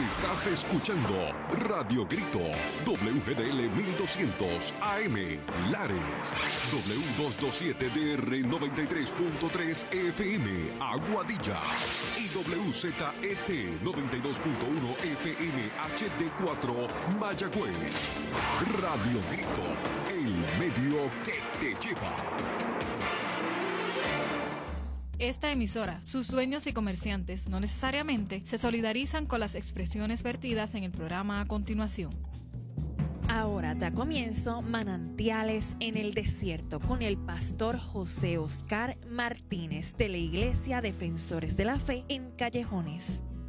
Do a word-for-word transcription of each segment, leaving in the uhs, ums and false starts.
Estás escuchando Radio Grito, W G D L mil doscientos A M, Lares, W doscientos veintisiete D R noventa y tres punto tres F M, Aguadilla, y W Z E T noventa y dos punto uno F M H D cuatro, Mayagüez. Radio Grito, el medio que te lleva. Esta emisora, sus dueños y comerciantes no necesariamente se solidarizan con las expresiones vertidas en el programa a continuación. Ahora da comienzo Manantiales en el Desierto con el pastor José Oscar Martínez de la Iglesia Defensores de la Fe en Callejones.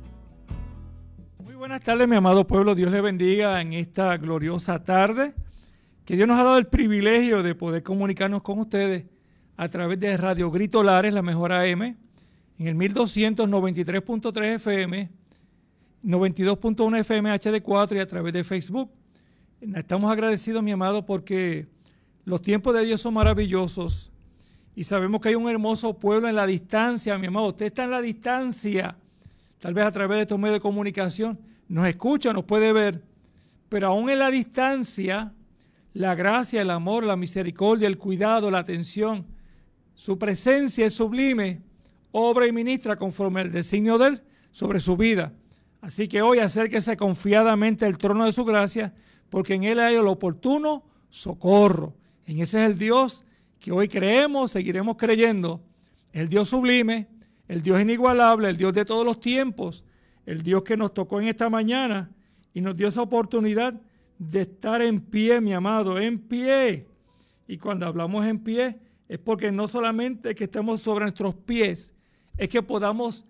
Muy buenas tardes, mi amado pueblo. Dios le bendiga en esta gloriosa tarde. Que Dios nos ha dado el privilegio de poder comunicarnos con ustedes a través de Radio Grito Lares, la mejor A M, en el mil doscientos noventa y tres punto tres F M, noventa y dos punto uno F M H D cuatro y a través de Facebook. Estamos agradecidos, mi amado, porque los tiempos de Dios son maravillosos y sabemos que hay un hermoso pueblo en la distancia, mi amado. Usted está en la distancia, tal vez a través de estos medios de comunicación, nos escucha, nos puede ver, pero aún en la distancia, la gracia, el amor, la misericordia, el cuidado, la atención, su presencia es sublime, obra y ministra conforme al designio de Él sobre su vida. Así que hoy acérquese confiadamente al trono de su gracia, porque en Él hay el oportuno socorro. En ese es el Dios que hoy creemos, seguiremos creyendo. El Dios sublime, el Dios inigualable, el Dios de todos los tiempos, el Dios que nos tocó en esta mañana y nos dio esa oportunidad de estar en pie, mi amado, en pie. Y cuando hablamos en pie, es porque no solamente que estemos sobre nuestros pies, es que podamos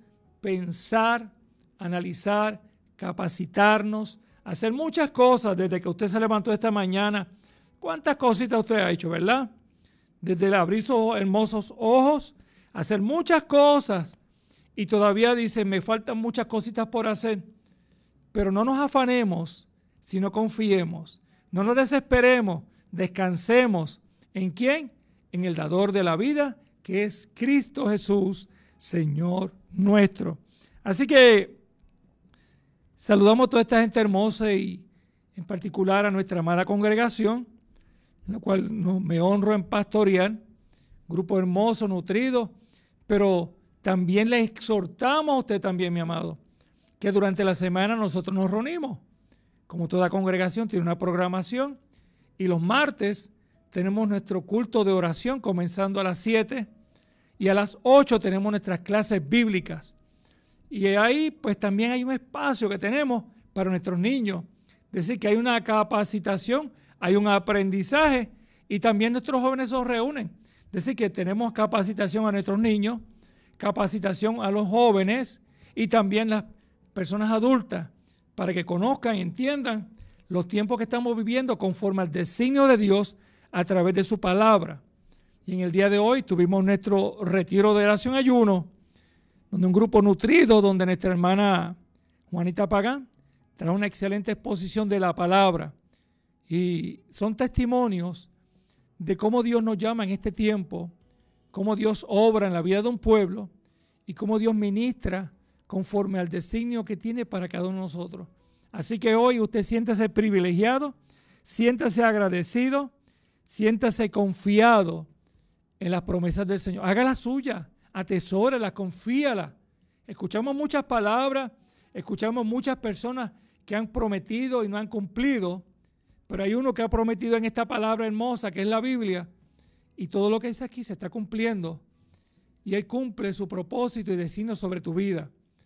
pensar, analizar, capacitarnos, hacer muchas cosas desde que usted se levantó esta mañana. ¿Cuántas cositas usted ha hecho, verdad? Desde el abrir sus hermosos ojos, hacer muchas cosas. Y todavía dice, me faltan muchas cositas por hacer. Pero no nos afanemos, sino confiemos. No nos desesperemos, descansemos. ¿En quién? En el dador de la vida, que es Cristo Jesús, Señor nuestro. Así que saludamos a toda esta gente hermosa y en particular a nuestra amada congregación, en la cual no, me honro en pastorear, grupo hermoso, nutrido, pero también le exhortamos a usted también, mi amado, que durante la semana nosotros nos reunimos. Como toda congregación tiene una programación y los martes tenemos nuestro culto de oración comenzando a las siete y a las ocho tenemos nuestras clases bíblicas. Y ahí pues también hay un espacio que tenemos para nuestros niños. Es decir, que hay una capacitación, hay un aprendizaje y también nuestros jóvenes se reúnen. Es decir, que tenemos capacitación a nuestros niños, capacitación a los jóvenes y también las personas adultas para que conozcan y entiendan los tiempos que estamos viviendo conforme al designio de Dios a través de su palabra. Y en el día de hoy tuvimos nuestro retiro de oración ayuno, donde un grupo nutrido, donde nuestra hermana Juanita Pagán trae una excelente exposición de la palabra. Y son testimonios de cómo Dios nos llama en este tiempo, cómo Dios obra en la vida de un pueblo y cómo Dios ministra conforme al designio que tiene para cada uno de nosotros. Así que hoy usted siéntase privilegiado, siéntase agradecido, siéntase confiado en las promesas del Señor. Haga la suya, atesórala, confíala. Escuchamos muchas palabras, escuchamos muchas personas que han prometido y no han cumplido, pero hay uno que ha prometido en esta palabra hermosa que es la Biblia y todo lo que dice aquí se está cumpliendo y Él cumple su propósito y designio sobre tu vida.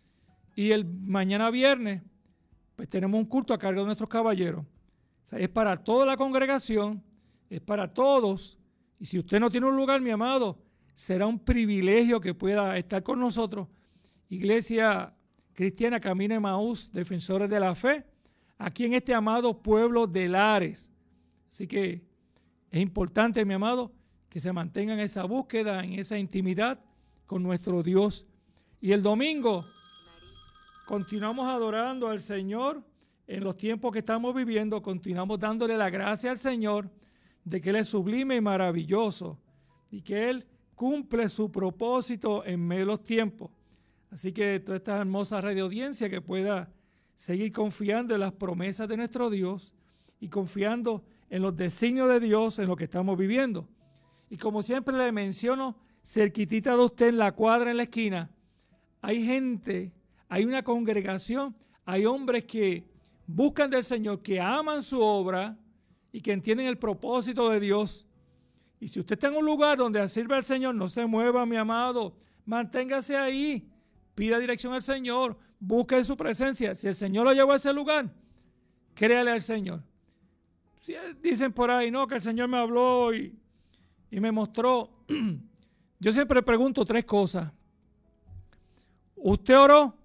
Y el mañana viernes pues tenemos un culto a cargo de nuestros caballeros. O sea, es para toda la congregación, es para todos. Y si usted no tiene un lugar, mi amado, será un privilegio que pueda estar con nosotros. Iglesia Cristiana Camino Emaús, Defensores de la Fe, aquí en este amado pueblo de Lares. Así que es importante, mi amado, que se mantengan en esa búsqueda, en esa intimidad con nuestro Dios. Y el domingo continuamos adorando al Señor en los tiempos que estamos viviendo, continuamos dándole la gracia al Señor de que Él es sublime y maravilloso y que Él cumple su propósito en medio de los tiempos. Así que toda esta hermosa radio audiencia que pueda seguir confiando en las promesas de nuestro Dios y confiando en los designios de Dios en lo que estamos viviendo. Y como siempre le menciono, cerquitita de usted en la cuadra, en la esquina, hay gente, hay una congregación, hay hombres que buscan del Señor, que aman su obra y que entienden el propósito de Dios. Y si usted está en un lugar donde sirve al Señor, no se mueva, mi amado, manténgase ahí, pida dirección al Señor, busque su presencia. Si el Señor lo llevó a ese lugar, créale al Señor. Si dicen por ahí, no, que el Señor me habló y, y me mostró. Yo siempre pregunto tres cosas. ¿Usted oró?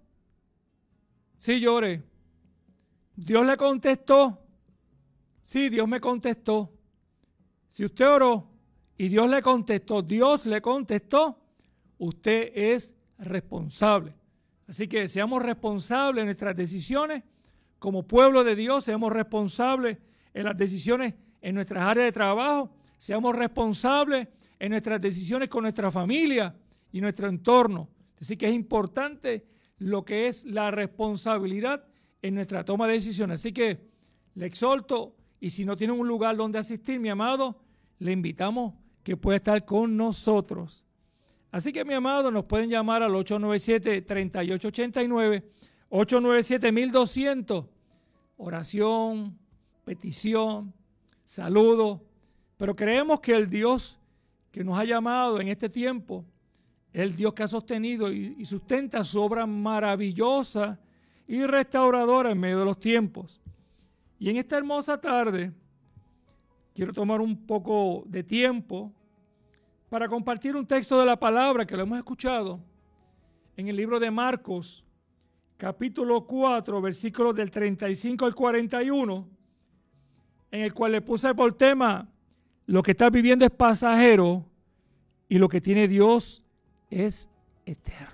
Sí, yo oré. ¿Dios le contestó? Sí, Dios me contestó. Si usted oró y Dios le contestó, Dios le contestó, usted es responsable. Así que seamos responsables en nuestras decisiones como pueblo de Dios, seamos responsables en las decisiones en nuestras áreas de trabajo, seamos responsables en nuestras decisiones con nuestra familia y nuestro entorno. Así que es importante lo que es la responsabilidad en nuestra toma de decisiones. Así que le exhorto, y si no tiene un lugar donde asistir, mi amado, le invitamos que pueda estar con nosotros. Así que, mi amado, nos pueden llamar al ocho nueve siete, tres ocho ocho nueve, ocho nueve siete, dos cero cero. Oración, petición, saludo. Pero creemos que el Dios que nos ha llamado en este tiempo, el Dios que ha sostenido y, y sustenta su obra maravillosa y restauradora en medio de los tiempos. Y en esta hermosa tarde quiero tomar un poco de tiempo para compartir un texto de la palabra que lo hemos escuchado en el libro de Marcos, capítulo cuatro, versículos del treinta y cinco al cuarenta y uno, en el cual le puse por tema: lo que estás viviendo es pasajero y lo que tiene Dios es eterno.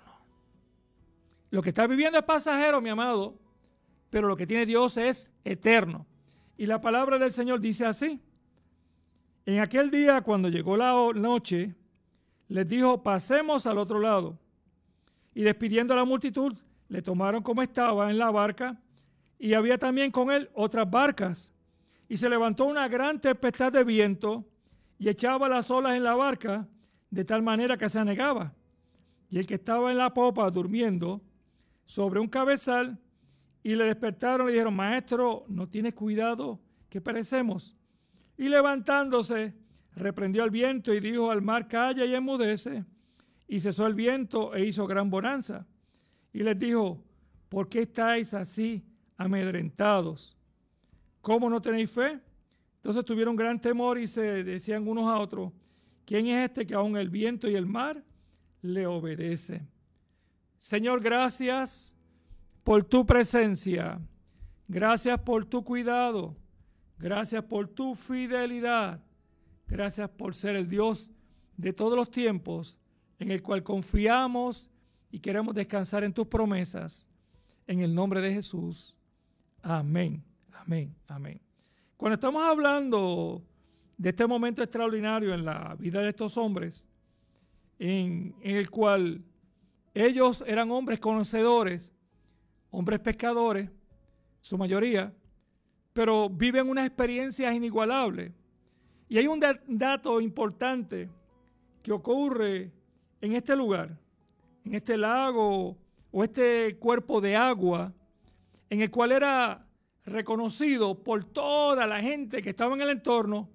Lo que estás viviendo es pasajero, mi amado, pero lo que tiene Dios es eterno. Y la palabra del Señor dice así: en aquel día, cuando llegó la noche, les dijo: pasemos al otro lado. Y despidiendo a la multitud, le tomaron como estaba en la barca, y había también con él otras barcas. Y se levantó una gran tempestad de viento, y echaba las olas en la barca, de tal manera que se anegaba. Y el que estaba en la popa durmiendo sobre un cabezal, y le despertaron y le dijeron: maestro, ¿no tienes cuidado que perecemos? Y levantándose, reprendió al viento y dijo al mar: calla y enmudece. Y cesó el viento e hizo gran bonanza. Y les dijo: ¿por qué estáis así amedrentados? ¿Cómo no tenéis fe? Entonces tuvieron gran temor y se decían unos a otros: ¿quién es este que aun el viento y el mar le obedece? Señor, gracias por tu presencia. Gracias por tu cuidado. Gracias por tu fidelidad. Gracias por ser el Dios de todos los tiempos, en el cual confiamos y queremos descansar en tus promesas. En el nombre de Jesús. Amén, amén, amén. Cuando estamos hablando de este momento extraordinario en la vida de estos hombres, en, en el cual ellos eran hombres conocedores, hombres pescadores, su mayoría, pero viven unas experiencias inigualables. Y hay un da- dato importante que ocurre en este lugar, en este lago o este cuerpo de agua, en el cual era reconocido por toda la gente que estaba en el entorno,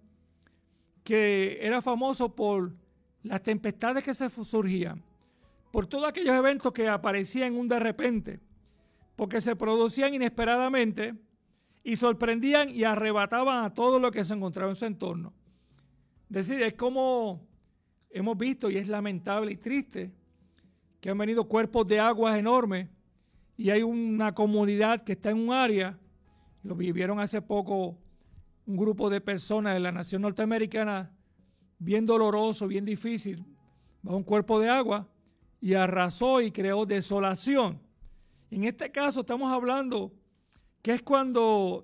que era famoso por las tempestades que se surgían, por todos aquellos eventos que aparecían un de repente, porque se producían inesperadamente y sorprendían y arrebataban a todo lo que se encontraba en su entorno. Es decir, es como hemos visto, y es lamentable y triste, que han venido cuerpos de aguas enormes y hay una comunidad que está en un área, lo vivieron hace poco un grupo de personas de la nación norteamericana, bien doloroso, bien difícil, bajo un cuerpo de agua, y arrasó y creó desolación. En este caso estamos hablando que es cuando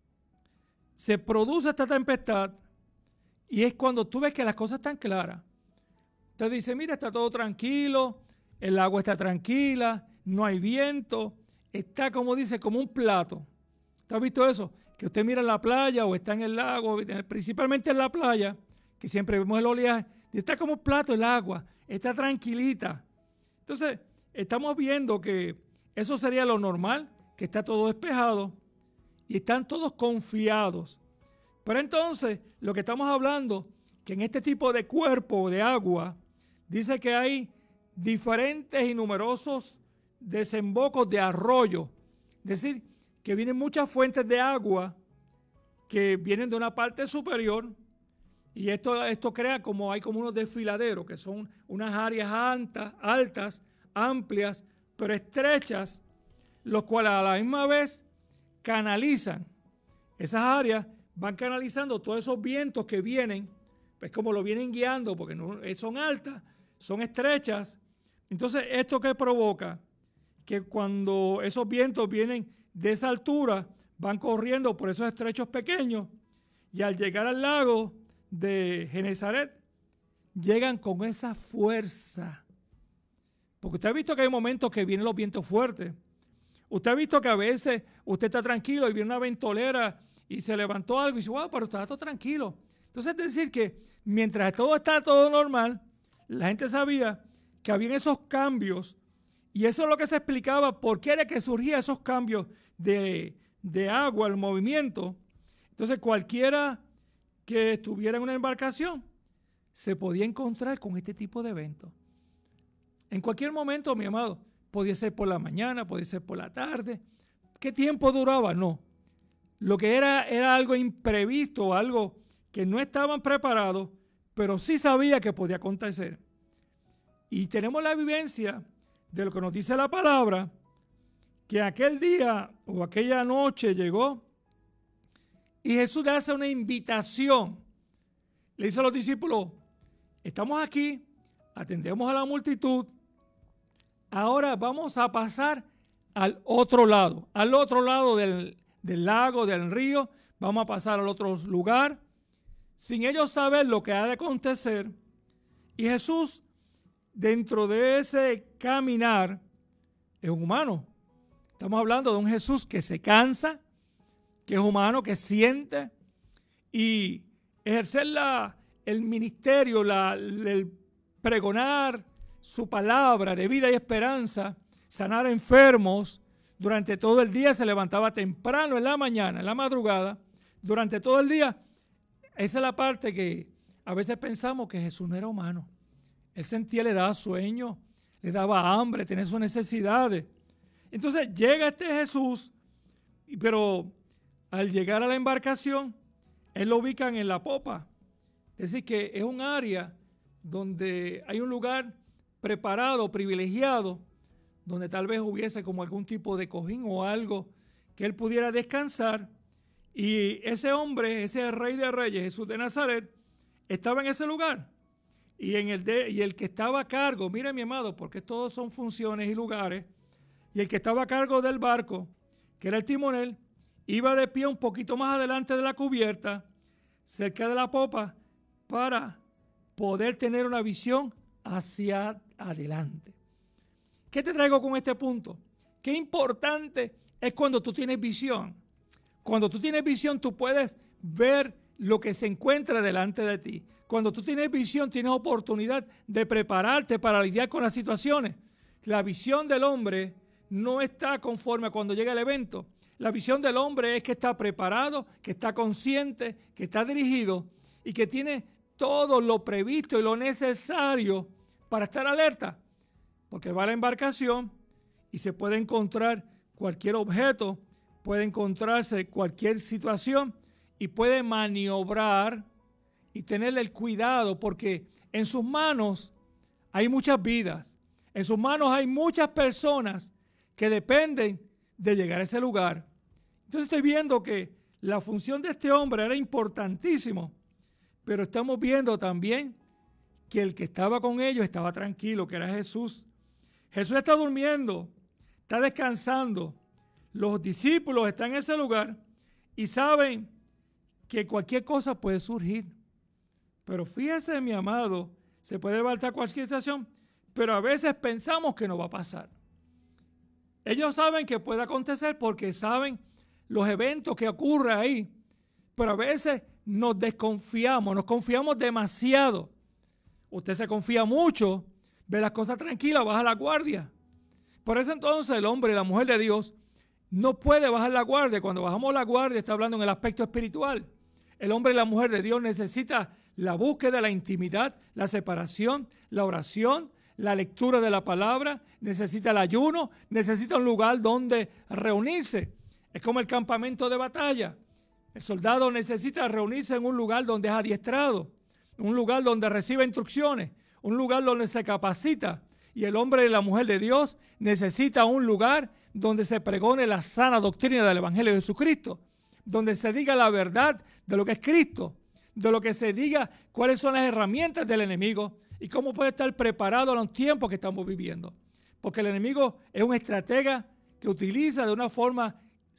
se produce esta tempestad y es cuando tú ves que las cosas están claras. Usted dice: mira, está todo tranquilo, el agua está tranquila, no hay viento, está, como dice, como un plato. ¿Usted ha visto eso? Que usted mira en la playa o está en el lago, principalmente en la playa, que siempre vemos el oleaje, y está como un plato el agua, está tranquilita. Entonces, estamos viendo que eso sería lo normal, que está todo despejado y están todos confiados. Pero entonces, lo que estamos hablando, que en este tipo de cuerpo de agua, dice que hay diferentes y numerosos desembocos de arroyo. Es decir, que vienen muchas fuentes de agua que vienen de una parte superior y esto, esto crea como hay como unos desfiladeros, que son unas áreas altas, altas, amplias, pero estrechas, los cuales a la misma vez canalizan. Esas áreas van canalizando todos esos vientos que vienen, pues como lo vienen guiando, porque no, son altas, son estrechas. Entonces, ¿esto qué provoca? Que cuando esos vientos vienen de esa altura, van corriendo por esos estrechos pequeños y al llegar al lago de Genesaret, llegan con esa fuerza. Porque usted ha visto que hay momentos que vienen los vientos fuertes. Usted ha visto que a veces usted está tranquilo y viene una ventolera y se levantó algo y dice, wow, pero está todo tranquilo. Entonces es decir que mientras todo está todo normal, la gente sabía que había esos cambios y eso es lo que se explicaba por qué era que surgían esos cambios de, de agua, el movimiento. Entonces cualquiera que estuviera en una embarcación se podía encontrar con este tipo de eventos. En cualquier momento, mi amado, podía ser por la mañana, podía ser por la tarde. ¿Qué tiempo duraba? No. Lo que era era algo imprevisto, algo que no estaban preparados, pero sí sabía que podía acontecer. Y tenemos la vivencia de lo que nos dice la palabra, que aquel día o aquella noche llegó y Jesús le hace una invitación. Le dice a los discípulos, estamos aquí, atendemos a la multitud, ahora vamos a pasar al otro lado, al otro lado del, del lago, del río, vamos a pasar al otro lugar, sin ellos saber lo que ha de acontecer. Y Jesús, dentro de ese caminar, es un humano. Estamos hablando de un Jesús que se cansa, que es humano, que siente, y ejercer la, el ministerio, la, el pregonar su palabra de vida y esperanza, sanar enfermos, durante todo el día se levantaba temprano en la mañana, en la madrugada, durante todo el día. Esa es la parte que a veces pensamos que Jesús no era humano. Él sentía, le daba sueño, le daba hambre, tenía sus necesidades. Entonces llega este Jesús, pero al llegar a la embarcación, él lo ubican en la popa. Es decir, que es un área donde hay un lugar preparado, privilegiado, donde tal vez hubiese como algún tipo de cojín o algo que él pudiera descansar. Y ese hombre, ese rey de reyes, Jesús de Nazaret, estaba en ese lugar. Y, en el, de, y el que estaba a cargo, mire mi amado, porque todos son funciones y lugares, y el que estaba a cargo del barco, que era el timonel, iba de pie un poquito más adelante de la cubierta, cerca de la popa, para poder tener una visión hacia adelante. ¿Qué te traigo con este punto? Qué importante es cuando tú tienes visión. Cuando tú tienes visión, tú puedes ver lo que se encuentra delante de ti. Cuando tú tienes visión, tienes oportunidad de prepararte para lidiar con las situaciones. La visión del hombre no está conforme a cuando llega el evento. La visión del hombre es que está preparado, que está consciente, que está dirigido y que tiene todo lo previsto y lo necesario para estar alerta. Porque va a la embarcación y se puede encontrar cualquier objeto, puede encontrarse cualquier situación y puede maniobrar y tener el cuidado, porque en sus manos hay muchas vidas, en sus manos hay muchas personas que dependen de llegar a ese lugar. Entonces estoy viendo que la función de este hombre era importantísimo, pero estamos viendo también que el que estaba con ellos estaba tranquilo, que era Jesús. Jesús está durmiendo, está descansando. Los discípulos están en ese lugar y saben que cualquier cosa puede surgir. Pero fíjese, mi amado, se puede levantar cualquier situación, pero a veces pensamos que no va a pasar. Ellos saben que puede acontecer porque saben los eventos que ocurren ahí, pero a veces nos desconfiamos, nos confiamos demasiado. Usted se confía mucho, ve las cosas tranquilas, baja la guardia. Por eso entonces el hombre y la mujer de Dios no puede bajar la guardia. Cuando bajamos la guardia está hablando en el aspecto espiritual. El hombre y la mujer de Dios necesita la búsqueda, la intimidad, la separación, la oración, la lectura de la palabra, necesita el ayuno, necesita un lugar donde reunirse. Es como el campamento de batalla. El soldado necesita reunirse en un lugar donde es adiestrado, un lugar donde recibe instrucciones, un lugar donde se capacita. Y el hombre y la mujer de Dios necesita un lugar donde se pregone la sana doctrina del Evangelio de Jesucristo, donde se diga la verdad de lo que es Cristo, de lo que se diga cuáles son las herramientas del enemigo y cómo puede estar preparado a los tiempos que estamos viviendo. Porque el enemigo es un estratega que utiliza de una forma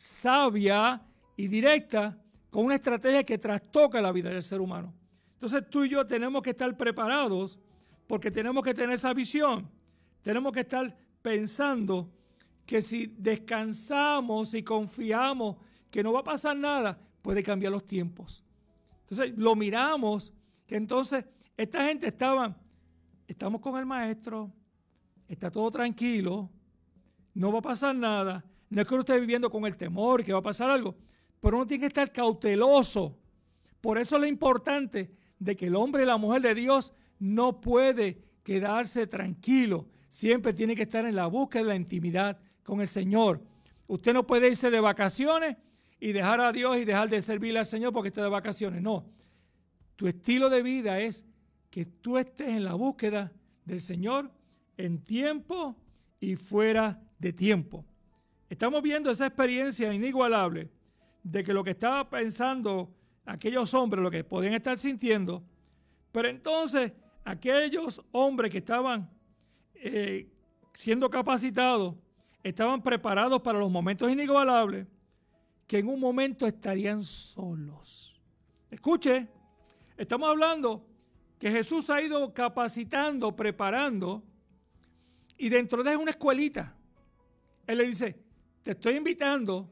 sabia y directa, con una estrategia que trastoca la vida del ser humano. Entonces tú y yo tenemos que estar preparados porque tenemos que tener esa visión. Tenemos que estar pensando que si descansamos y confiamos que no va a pasar nada, puede cambiar los tiempos. Entonces lo miramos, que entonces esta gente estaba, estamos con el maestro, está todo tranquilo, no va a pasar nada. No es que uno esté viviendo con el temor que va a pasar algo, pero uno tiene que estar cauteloso. Por eso es lo importante de que el hombre y la mujer de Dios no puede quedarse tranquilo. Siempre tiene que estar en la búsqueda de la intimidad con el Señor. Usted no puede irse de vacaciones y dejar a Dios y dejar de servirle al Señor porque está de vacaciones. No. Tu estilo de vida es que tú estés en la búsqueda del Señor en tiempo y fuera de tiempo. Estamos viendo esa experiencia inigualable de que lo que estaba pensando aquellos hombres, lo que podían estar sintiendo, pero entonces aquellos hombres que estaban eh, siendo capacitados, estaban preparados para los momentos inigualables, que en un momento estarían solos. Escuche, estamos hablando que Jesús ha ido capacitando, preparando, y dentro de él es una escuelita. Él le dice, te estoy invitando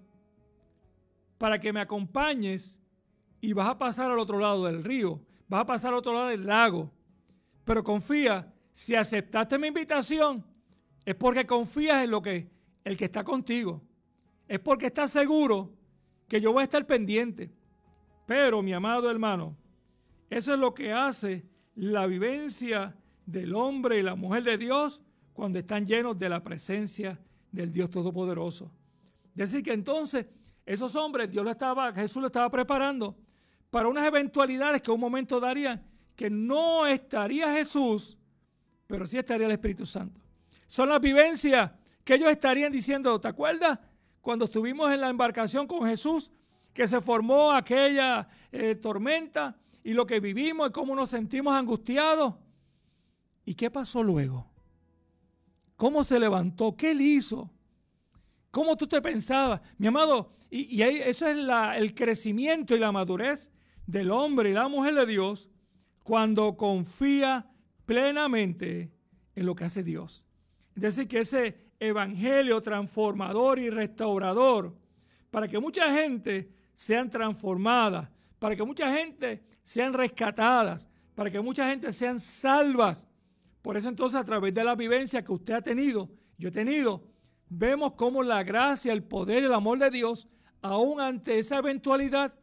para que me acompañes y vas a pasar al otro lado del río, vas a pasar al otro lado del lago. Pero confía, si aceptaste mi invitación, es porque confías en lo que el que está contigo. Es porque estás seguro que yo voy a estar pendiente. Pero, mi amado hermano, eso es lo que hace la vivencia del hombre y la mujer de Dios cuando están llenos de la presencia del Dios Todopoderoso. Es decir, que entonces esos hombres, Dios lo estaba, Jesús lo estaba preparando para unas eventualidades que un momento darían, que no estaría Jesús, pero sí estaría el Espíritu Santo. Son las vivencias que ellos estarían diciendo, ¿te acuerdas? Cuando estuvimos en la embarcación con Jesús, que se formó aquella eh, tormenta y lo que vivimos y cómo nos sentimos angustiados. ¿Y qué pasó luego? ¿Cómo se levantó? ¿Qué él hizo? ¿Cómo tú te pensabas? Mi amado, y, y ahí, eso es la, el crecimiento y la madurez del hombre y la mujer de Dios cuando confía plenamente en lo que hace Dios. Es decir, que ese evangelio transformador y restaurador, para que mucha gente sean transformadas, para que mucha gente sean rescatadas, para que mucha gente sean salvas. Por eso entonces a través de la vivencia que usted ha tenido, yo he tenido, vemos cómo la gracia, el poder y el amor de Dios, aún ante esa eventualidad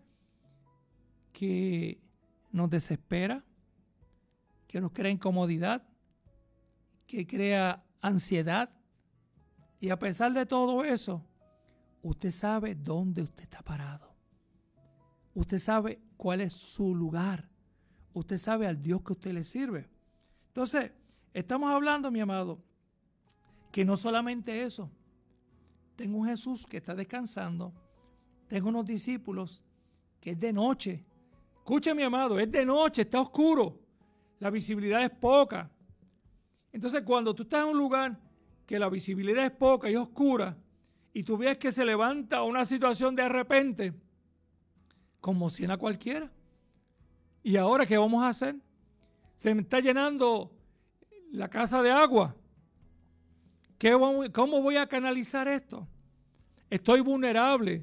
que nos desespera, que nos crea incomodidad, que crea ansiedad, y a pesar de todo eso, usted sabe dónde usted está parado. Usted sabe cuál es su lugar. Usted sabe al Dios que usted le sirve. Entonces, estamos hablando, mi amado, que no solamente eso. Tengo un Jesús que está descansando. Tengo unos discípulos que es de noche. Escuche, mi amado, es de noche, está oscuro. La visibilidad es poca. Entonces, cuando tú estás en un lugar que la visibilidad es poca y oscura, y tú ves que se levanta una situación de repente, conmociona a cualquiera. ¿Y ahora qué vamos a hacer? Se me está llenando la casa de agua. ¿Qué, ¿Cómo voy a canalizar esto? Estoy vulnerable.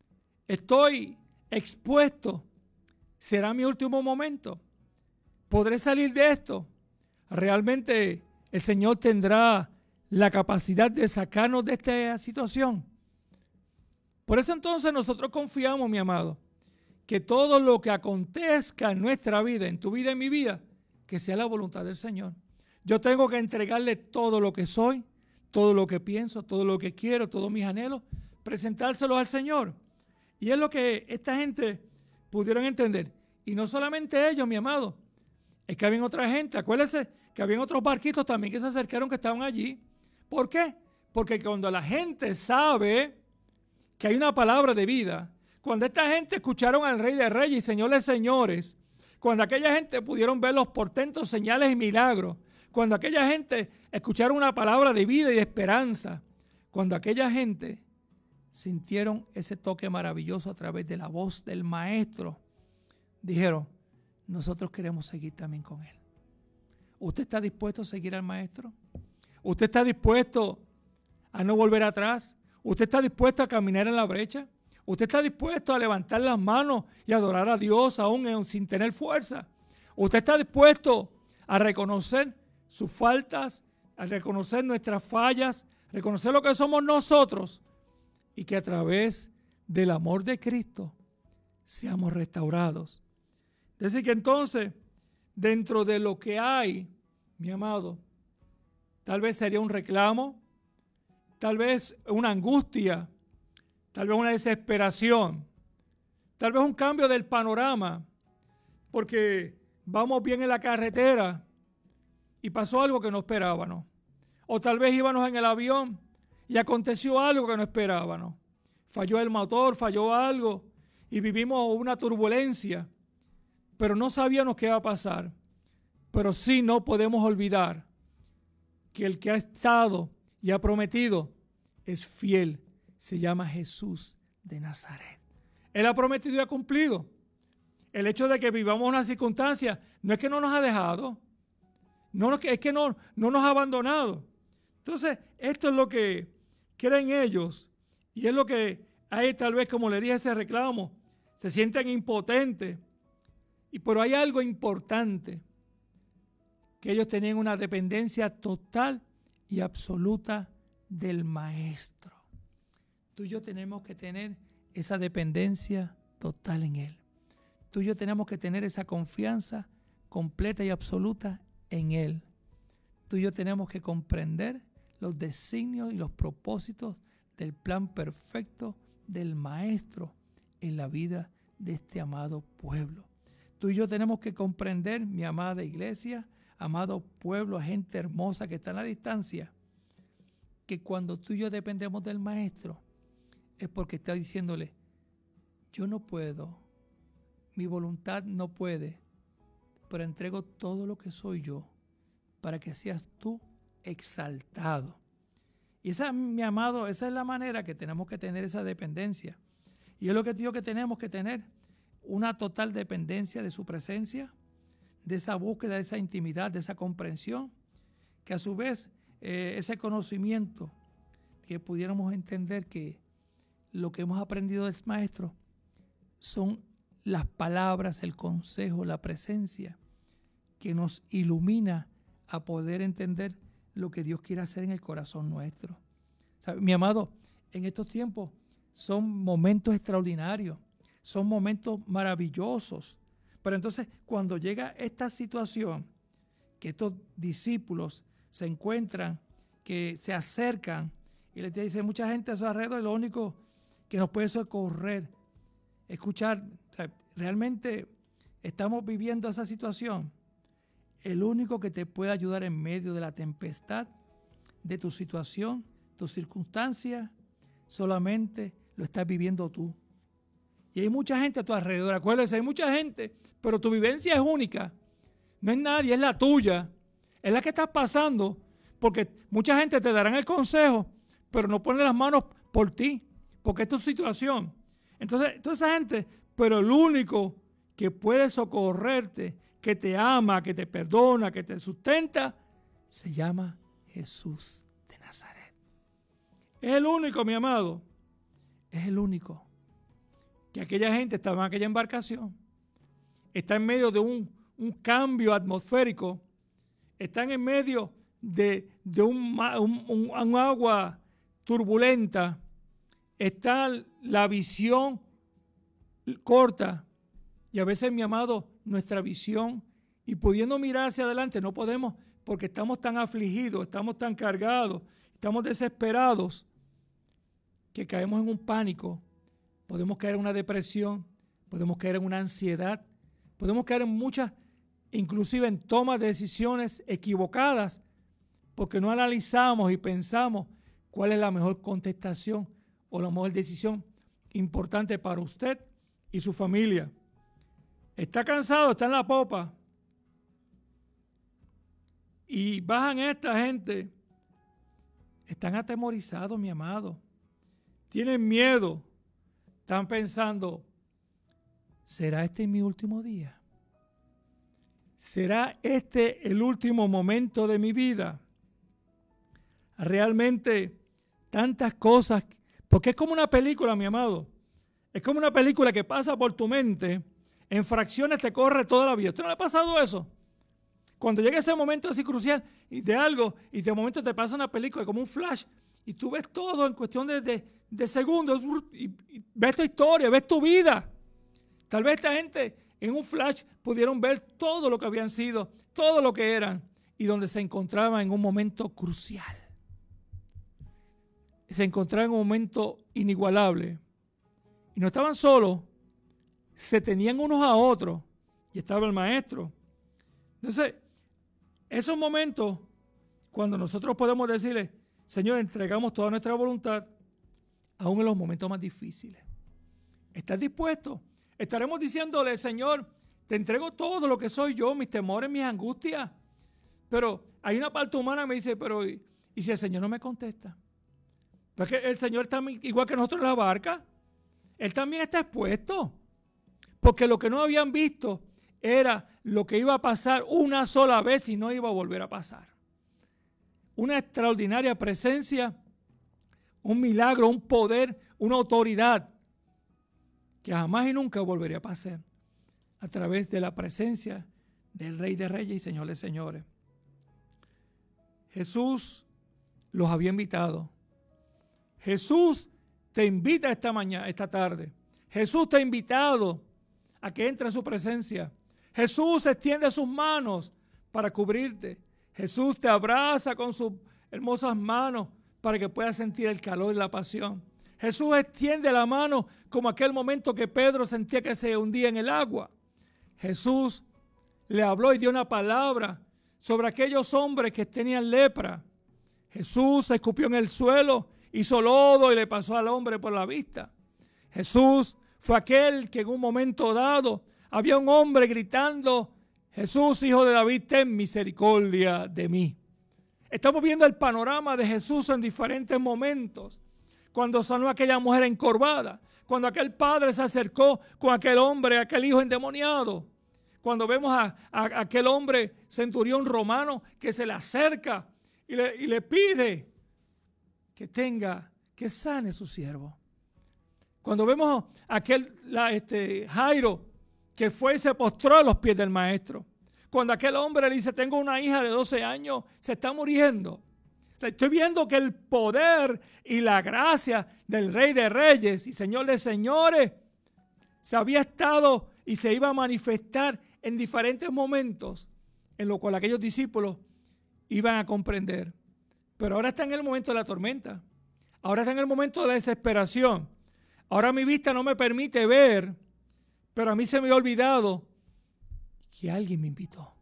Estoy expuesto. ¿Será mi último momento? ¿Podré salir de esto? ¿Realmente el Señor tendrá la capacidad de sacarnos de esta situación? Por eso entonces nosotros confiamos, mi amado, que todo lo que acontezca en nuestra vida, en tu vida y en mi vida, que sea la voluntad del Señor. Yo tengo que entregarle todo lo que soy, todo lo que pienso, todo lo que quiero, todos mis anhelos, presentárselos al Señor. Y es lo que esta gente pudieron entender. Y no solamente ellos, mi amado, es que había otra gente. Acuérdense que había otros barquitos también que se acercaron, que estaban allí. ¿Por qué? Porque cuando la gente sabe que hay una palabra de vida, cuando esta gente escucharon al Rey de Reyes y Señor de Señores, cuando aquella gente pudieron ver los portentos, señales y milagros, cuando aquella gente escucharon una palabra de vida y de esperanza, cuando aquella gente sintieron ese toque maravilloso a través de la voz del Maestro, dijeron, nosotros queremos seguir también con Él. ¿Usted está dispuesto a seguir al Maestro? ¿Usted está dispuesto a no volver atrás? ¿Usted está dispuesto a caminar en la brecha? ¿Usted está dispuesto a levantar las manos y adorar a Dios aún sin tener fuerza? ¿Usted está dispuesto a reconocer sus faltas, a reconocer nuestras fallas, reconocer lo que somos nosotros y que a través del amor de Cristo seamos restaurados? Es decir, que entonces, dentro de lo que hay, mi amado, tal vez sería un reclamo, tal vez una angustia, tal vez una desesperación, tal vez un cambio del panorama, porque vamos bien en la carretera y pasó algo que no esperábamos. O tal vez íbamos en el avión y aconteció algo que no esperábamos. Falló el motor, falló algo y vivimos una turbulencia, pero no sabíamos qué iba a pasar. Pero sí no podemos olvidar que el que ha estado y ha prometido es fiel. Se llama Jesús de Nazaret. Él ha prometido y ha cumplido. El hecho de que vivamos una circunstancia no es que no nos ha dejado, no es que no, no nos ha abandonado. Entonces, esto es lo que creen ellos y es lo que hay, tal vez, como le dije, ese reclamo. Se sienten impotentes. Y pero hay algo importante, que ellos tenían una dependencia total y absoluta del Maestro. Tú y yo tenemos que tener esa dependencia total en Él. Tú y yo tenemos que tener esa confianza completa y absoluta en Él. Tú y yo tenemos que comprender los designios y los propósitos del plan perfecto del Maestro en la vida de este amado pueblo. Tú y yo tenemos que comprender, mi amada iglesia, amado pueblo, gente hermosa que está en la distancia, que cuando tú y yo dependemos del Maestro, es porque está diciéndole, yo no puedo, mi voluntad no puede, pero entrego todo lo que soy yo para que seas tú exaltado. Y esa, mi amado, esa es la manera que tenemos que tener esa dependencia. Y es lo que digo que tenemos que tener, una total dependencia de su presencia, de esa búsqueda, de esa intimidad, de esa comprensión, que a su vez eh, ese conocimiento, que pudiéramos entender que lo que hemos aprendido del Maestro son las palabras, el consejo, la presencia que nos ilumina a poder entender lo que Dios quiere hacer en el corazón nuestro. ¿Sabe? Mi amado, en estos tiempos son momentos extraordinarios, son momentos maravillosos, pero entonces cuando llega esta situación, que estos discípulos se encuentran, que se acercan y les dice mucha gente a su alrededor, y lo único que nos puede socorrer, escuchar, o sea, realmente estamos viviendo esa situación. El único que te puede ayudar en medio de la tempestad, de tu situación, tu circunstancia, solamente lo estás viviendo tú. Y hay mucha gente a tu alrededor, acuérdense, hay mucha gente, pero tu vivencia es única. No es nadie, es la tuya. Es la que estás pasando, porque mucha gente te dará el consejo, pero no pone las manos por ti, porque es tu situación. Entonces, toda esa gente, pero el único que puede socorrerte, que te ama, que te perdona, que te sustenta, se llama Jesús de Nazaret. Es el único, mi amado. Es el único. Que aquella gente estaba en aquella embarcación. Está en medio de un, un cambio atmosférico. Están en medio de, de un, un, un, un agua turbulenta. Está la visión corta. Y a veces, mi amado, nuestra visión y pudiendo mirar hacia adelante no podemos porque estamos tan afligidos, estamos tan cargados, estamos desesperados que caemos en un pánico. Podemos caer en una depresión, podemos caer en una ansiedad, podemos caer en muchas, inclusive en tomas de decisiones equivocadas porque no analizamos y pensamos cuál es la mejor contestación o la mejor decisión importante para usted y su familia. Está cansado, está en la popa. Y bajan esta gente. Están atemorizados, mi amado. Tienen miedo. Están pensando, ¿será este mi último día? ¿Será este el último momento de mi vida? Realmente, tantas cosas. Porque es como una película, mi amado. Es como una película que pasa por tu mente. En fracciones te corre toda la vida. ¿Usted no le ha pasado eso? Cuando llega ese momento así crucial y de algo, y de momento te pasa una película como un flash, y tú ves todo en cuestión de, de, de segundos, y, y ves tu historia, ves tu vida. Tal vez esta gente en un flash pudieron ver todo lo que habían sido, todo lo que eran, y donde se encontraban en un momento crucial. Se encontraban en un momento inigualable. Y no estaban solos. Se tenían unos a otros y estaba el maestro. Entonces, esos momentos, cuando nosotros podemos decirle, Señor, entregamos toda nuestra voluntad, aún en los momentos más difíciles. ¿Estás dispuesto? Estaremos diciéndole, Señor, te entrego todo lo que soy yo, mis temores, mis angustias. Pero hay una parte humana que me dice, pero ¿y, y si el Señor no me contesta? Porque el Señor está igual que nosotros en la barca. Él también está expuesto. Porque lo que no habían visto era lo que iba a pasar una sola vez y no iba a volver a pasar. Una extraordinaria presencia, un milagro, un poder, una autoridad que jamás y nunca volvería a pasar a través de la presencia del Rey de Reyes y Señor de Señores. Jesús los había invitado. Jesús te invita esta mañana, esta tarde. Jesús te ha invitado a que entre en su presencia. Jesús extiende sus manos para cubrirte. Jesús te abraza con sus hermosas manos para que puedas sentir el calor y la pasión. Jesús extiende la mano como aquel momento que Pedro sentía que se hundía en el agua. Jesús le habló y dio una palabra sobre aquellos hombres que tenían lepra. Jesús se escupió en el suelo, hizo lodo y le pasó al hombre por la vista. Jesús fue aquel que en un momento dado había un hombre gritando, Jesús, hijo de David, ten misericordia de mí. Estamos viendo el panorama de Jesús en diferentes momentos. Cuando sanó a aquella mujer encorvada, cuando aquel padre se acercó con aquel hombre, aquel hijo endemoniado. Cuando vemos a, a, a aquel hombre centurión romano que se le acerca y le, y le pide que tenga, que sane su siervo. Cuando vemos a aquel la, este, Jairo que fue y se postró a los pies del maestro. Cuando aquel hombre le dice, tengo una hija de doce años, se está muriendo. O sea, estoy viendo que el poder y la gracia del Rey de Reyes y Señor de Señores se había estado y se iba a manifestar en diferentes momentos, en lo cual aquellos discípulos iban a comprender. Pero ahora está en el momento de la tormenta. Ahora está en el momento de la desesperación. Ahora mi vista no me permite ver, pero a mí se me ha olvidado que alguien me invitó.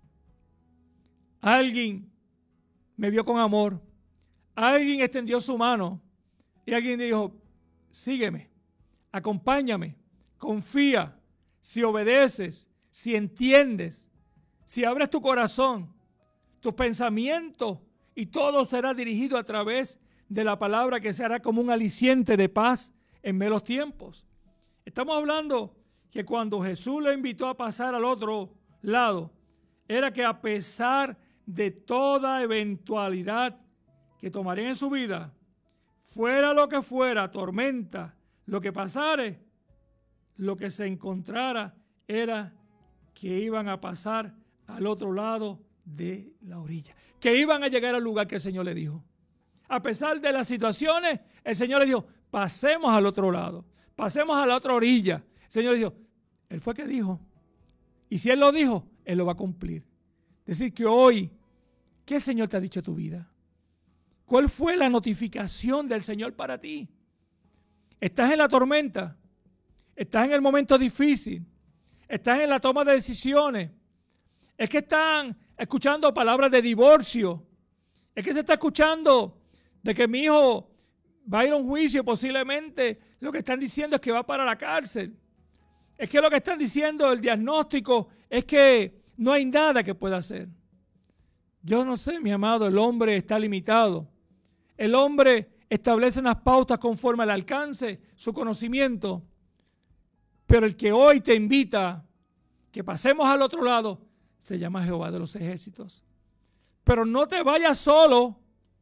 Alguien me vio con amor. Alguien extendió su mano y alguien dijo, sígueme, acompáñame, confía, si obedeces, si entiendes, si abres tu corazón, tus pensamientos y todo será dirigido a través de la palabra que se hará como un aliciente de paz en menos tiempos. Estamos hablando que cuando Jesús le invitó a pasar al otro lado, era que a pesar de toda eventualidad que tomaría en su vida, fuera lo que fuera, tormenta, lo que pasare, lo que se encontrara era que iban a pasar al otro lado de la orilla, que iban a llegar al lugar que el Señor le dijo. A pesar de las situaciones, el Señor le dijo, pasemos al otro lado, pasemos a la otra orilla. El Señor le dijo, Él fue que dijo, y si Él lo dijo, Él lo va a cumplir. Es decir, que hoy, ¿qué el Señor te ha dicho de tu vida? ¿Cuál fue la notificación del Señor para ti? ¿Estás en la tormenta? ¿Estás en el momento difícil? ¿Estás en la toma de decisiones? ¿Es que están escuchando palabras de divorcio? ¿Es que se está escuchando de que mi hijo va a ir a un juicio? Posiblemente lo que están diciendo es que va para la cárcel. Es que lo que están diciendo, el diagnóstico, es que no hay nada que pueda hacer. Yo no sé, mi amado, el hombre está limitado. El hombre establece unas pautas conforme al alcance, su conocimiento. Pero el que hoy te invita que pasemos al otro lado, se llama Jehová de los ejércitos. Pero no te vayas solo.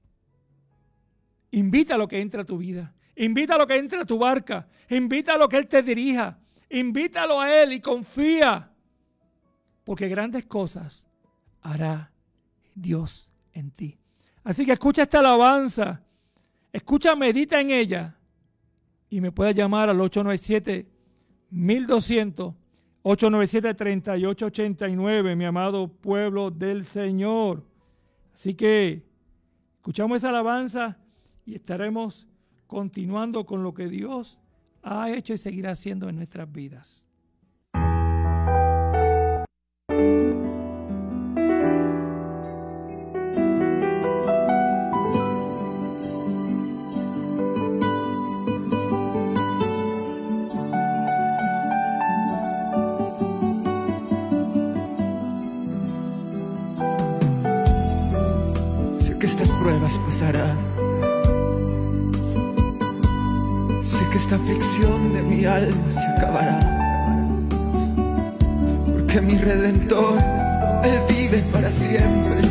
Invita a lo que entre a tu vida. Invita a lo que entre a tu barca. Invita a lo que Él te dirija. Invítalo a Él y confía. Porque grandes cosas hará Dios en ti. Así que escucha esta alabanza. Escucha, medita en ella. Y me puedes llamar al ocho nueve siete, doscientos, ocho nueve siete, tres ocho ocho nueve, mi amado pueblo del Señor. Así que escuchamos esa alabanza y estaremos continuando con lo que Dios ha hecho y seguirá haciendo en nuestras vidas. Que estas pruebas pasarán. Sé que esta aflicción de mi alma se acabará, porque mi Redentor, Él vive para siempre.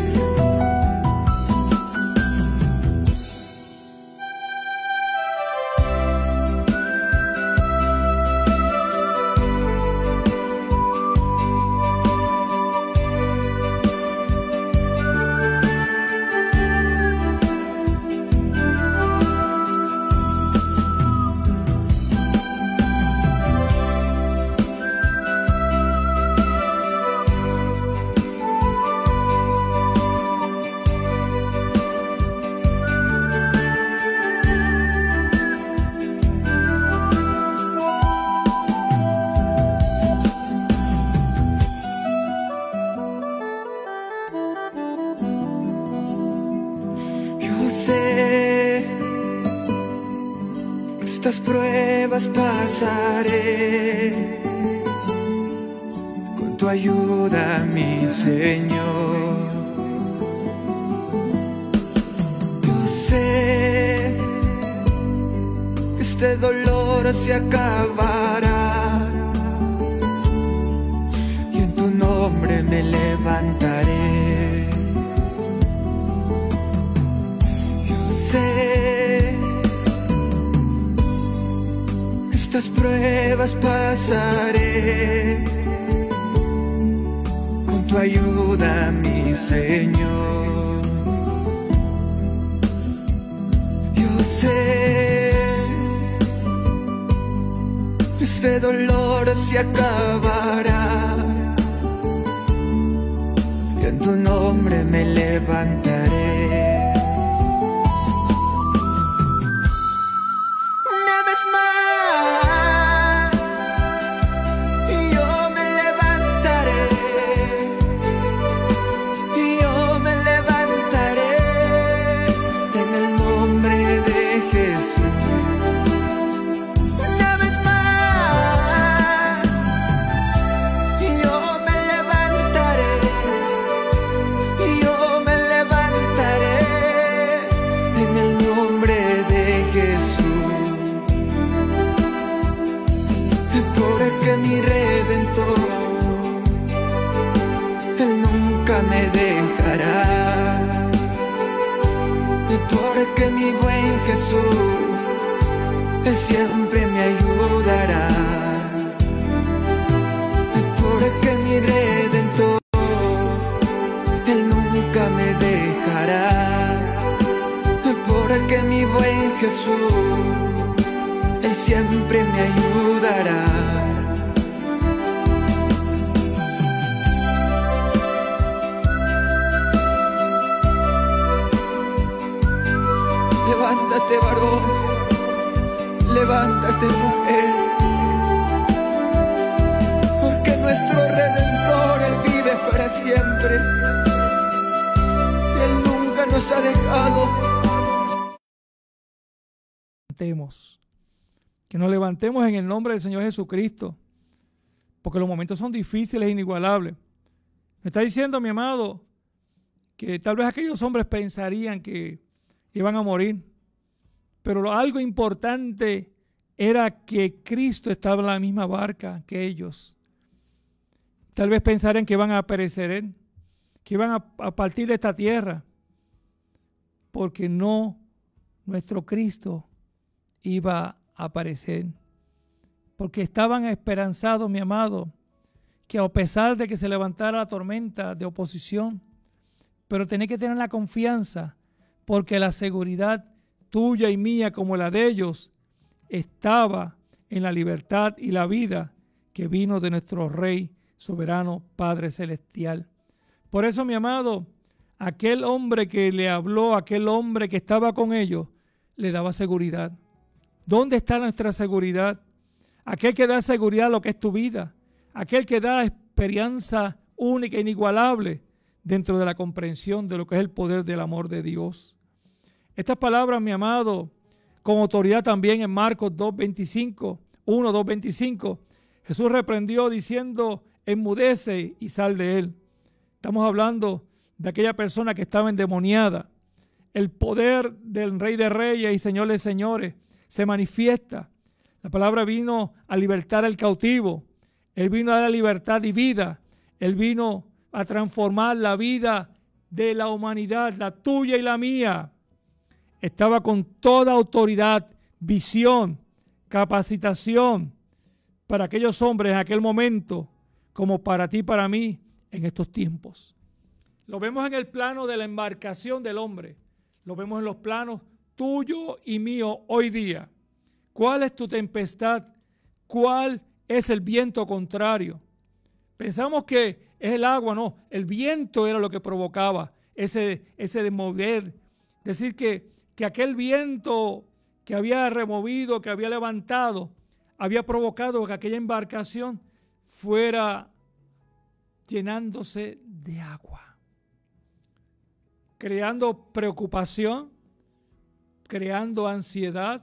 Estas pruebas pasaré con tu ayuda, mi Señor. Yo sé que este dolor se acabará y en tu nombre me levantaré. Yo sé estas pruebas pasaré con tu ayuda, mi Señor. Yo sé que este dolor se acabará y en tu nombre me levantaré. Mi Redentor, Él nunca me dejará. porque mi buen Jesús, Él siempre me ayudará. Porque mi Redentor, Él nunca me dejará. Porque mi buen Jesús, Él siempre me ayudará. Levántate, varón, levántate, mujer, porque nuestro Redentor, Él vive para siempre y Él nunca nos ha dejado. Que nos levantemos en el nombre del Señor Jesucristo, porque los momentos son difíciles e inigualables. Me está diciendo, mi amado, que tal vez aquellos hombres pensarían que iban a morir, pero lo, algo importante era que Cristo estaba en la misma barca que ellos. Tal vez pensarían que iban a perecer, que iban a, a partir de esta tierra, porque no, nuestro Cristo iba a aparecer, porque estaban esperanzados, mi amado, que a pesar de que se levantara la tormenta de oposición, pero tenés que tener la confianza, porque la seguridad tuya y mía como la de ellos estaba en la libertad y la vida que vino de nuestro Rey soberano, Padre celestial. Por eso, mi amado, aquel hombre que le habló, aquel hombre que estaba con ellos, le daba seguridad. ¿Dónde está nuestra seguridad? Aquel que da seguridad a lo que es tu vida, aquel que da experiencia única e inigualable dentro de la comprensión de lo que es el poder del amor de Dios. Estas palabras, mi amado, con autoridad también en Marcos dos veinticinco, uno, dos veinticinco, Jesús reprendió diciendo, enmudece y sal de él. Estamos hablando de aquella persona que estaba endemoniada. El poder del Rey de Reyes y Señor de Señores se manifiesta. La palabra vino a libertar al cautivo. Él vino a dar libertad y vida. Él vino a transformar la vida de la humanidad, la tuya y la mía. Estaba con toda autoridad, visión, capacitación para aquellos hombres en aquel momento, como para ti y para mí en estos tiempos. Lo vemos en el plano de la embarcación del hombre. Lo vemos en los planos tuyo y mío hoy día. ¿Cuál es tu tempestad? ¿Cuál es el viento contrario? Pensamos que es el agua, no. El viento era lo que provocaba ese, ese de mover. Decir que, que aquel viento que había removido, que había levantado, había provocado que aquella embarcación fuera llenándose de agua, creando preocupación, creando ansiedad.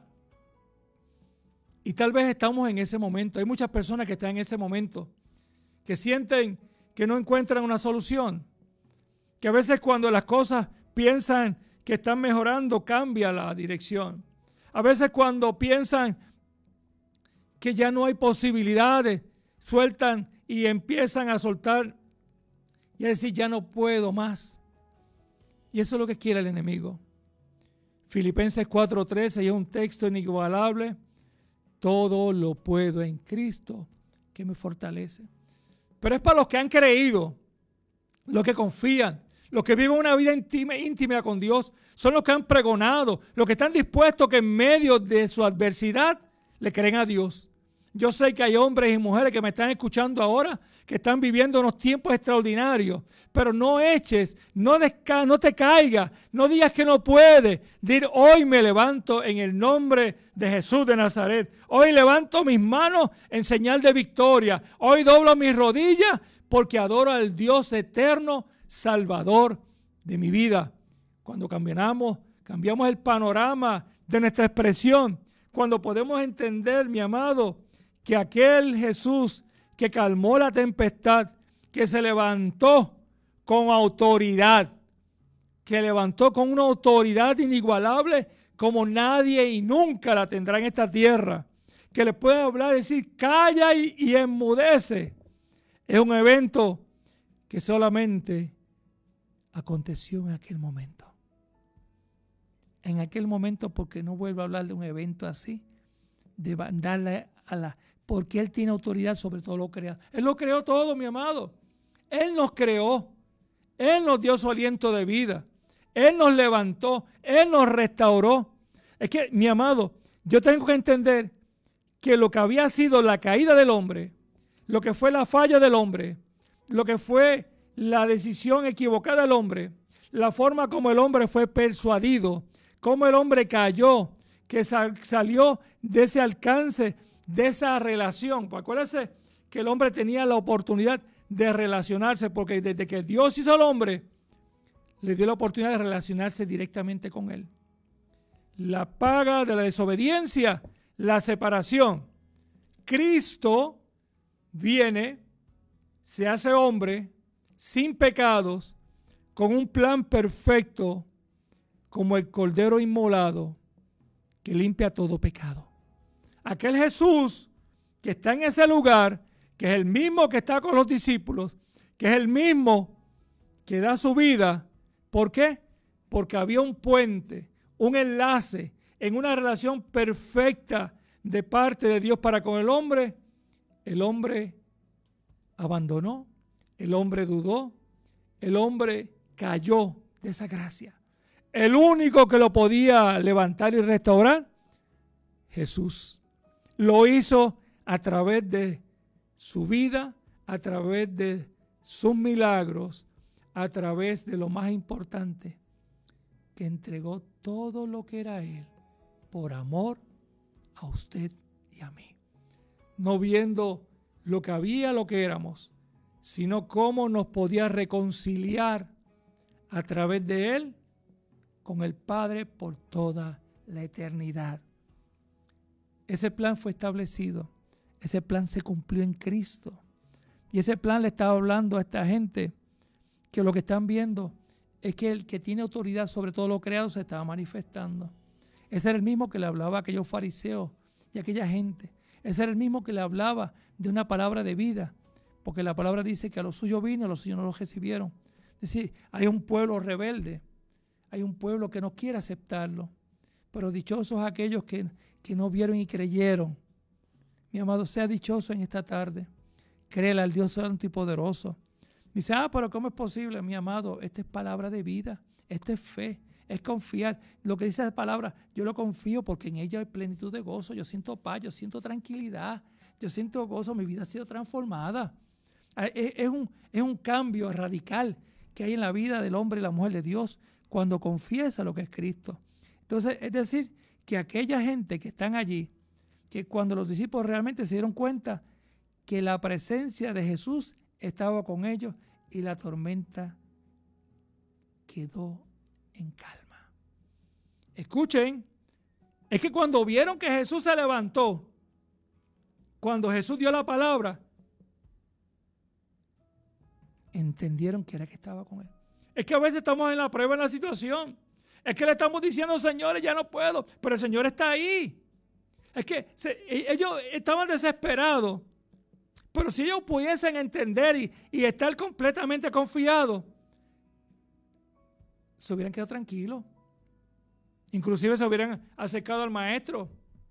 Y tal vez estamos en ese momento. Hay muchas personas que están en ese momento, que sienten que no encuentran una solución, que a veces cuando las cosas piensan que están mejorando, cambia la dirección. A veces cuando piensan que ya no hay posibilidades, sueltan y empiezan a soltar y a decir, ya no puedo más. Y eso es lo que quiere el enemigo. Filipenses cuatro trece, y es un texto inigualable. Todo lo puedo en Cristo que me fortalece. Pero es para los que han creído, los que confían, los que viven una vida íntima, íntima con Dios, son los que han pregonado, los que están dispuestos que en medio de su adversidad le creen a Dios. Yo sé que hay hombres y mujeres que me están escuchando ahora que están viviendo unos tiempos extraordinarios, pero no eches, no, desca- no te caigas, no digas que no puedes. Dir, hoy me levanto en el nombre de Jesús de Nazaret. Hoy levanto mis manos en señal de victoria. Hoy doblo mis rodillas porque adoro al Dios eterno, Salvador de mi vida. Cuando cambiamos, cambiamos el panorama de nuestra expresión, cuando podemos entender, mi amado, que aquel Jesús que calmó la tempestad, que se levantó con autoridad, que levantó con una autoridad inigualable como nadie y nunca la tendrá en esta tierra, que le puede hablar y decir, calla y, y enmudece. Es un evento que solamente aconteció en aquel momento. en aquel momento, porque no vuelvo a hablar de un evento así, de darle a la... Porque Él tiene autoridad sobre todo lo creado. Él lo creó todo, mi amado. Él nos creó. Él nos dio su aliento de vida. Él nos levantó. Él nos restauró. Es que, mi amado, yo tengo que entender que lo que había sido la caída del hombre, lo que fue la falla del hombre, lo que fue la decisión equivocada del hombre, la forma como el hombre fue persuadido, cómo el hombre cayó, que sal, salió de ese alcance, de esa relación. Pues acuérdense que el hombre tenía la oportunidad de relacionarse, porque desde que Dios hizo al hombre, le dio la oportunidad de relacionarse directamente con Él. La paga de la desobediencia, la separación. Cristo viene, se hace hombre, sin pecados, con un plan perfecto, como el cordero inmolado, que limpia todo pecado. Aquel Jesús que está en ese lugar, que es el mismo que está con los discípulos, que es el mismo que da su vida. ¿Por qué? Porque había un puente, un enlace en una relación perfecta de parte de Dios para con el hombre. El hombre abandonó, el hombre dudó, el hombre cayó de esa gracia. El único que lo podía levantar y restaurar, Jesús. Lo hizo a través de su vida, a través de sus milagros, a través de lo más importante, que entregó todo lo que era Él por amor a usted y a mí. No viendo lo que había, lo que éramos, sino cómo nos podía reconciliar a través de Él con el Padre por toda la eternidad. Ese plan fue establecido, ese plan se cumplió en Cristo. Y ese plan le estaba hablando a esta gente que lo que están viendo es que el que tiene autoridad sobre todo lo creado se estaba manifestando. Ese era el mismo que le hablaba a aquellos fariseos y a aquella gente. Ese era el mismo que le hablaba de una palabra de vida, porque la palabra dice que a los suyos vino, a los suyos no los recibieron. Es decir, hay un pueblo rebelde, hay un pueblo que no quiere aceptarlo, pero dichosos aquellos que, que no vieron y creyeron. Mi amado, sea dichoso en esta tarde. Créele al Dios santo y poderoso. Dice, ah, pero ¿cómo es posible, mi amado? Esta es palabra de vida, esta es fe, es confiar. Lo que dice la palabra, yo lo confío porque en ella hay plenitud de gozo. Yo siento paz, yo siento tranquilidad, yo siento gozo, mi vida ha sido transformada. Es, es, un, es un cambio radical que hay en la vida del hombre y la mujer de Dios cuando confiesa lo que es Cristo. Entonces, es decir, que aquella gente que están allí, que cuando los discípulos realmente se dieron cuenta que la presencia de Jesús estaba con ellos y la tormenta quedó en calma. Escuchen, es que cuando vieron que Jesús se levantó, cuando Jesús dio la palabra, entendieron que era que estaba con él. Es que a veces estamos en la prueba, en la situación. Es que le estamos diciendo, señores, ya no puedo, pero el Señor está ahí. Es que se, ellos estaban desesperados. Pero si ellos pudiesen entender y, y estar completamente confiados, se hubieran quedado tranquilos. Inclusive se hubieran acercado al maestro.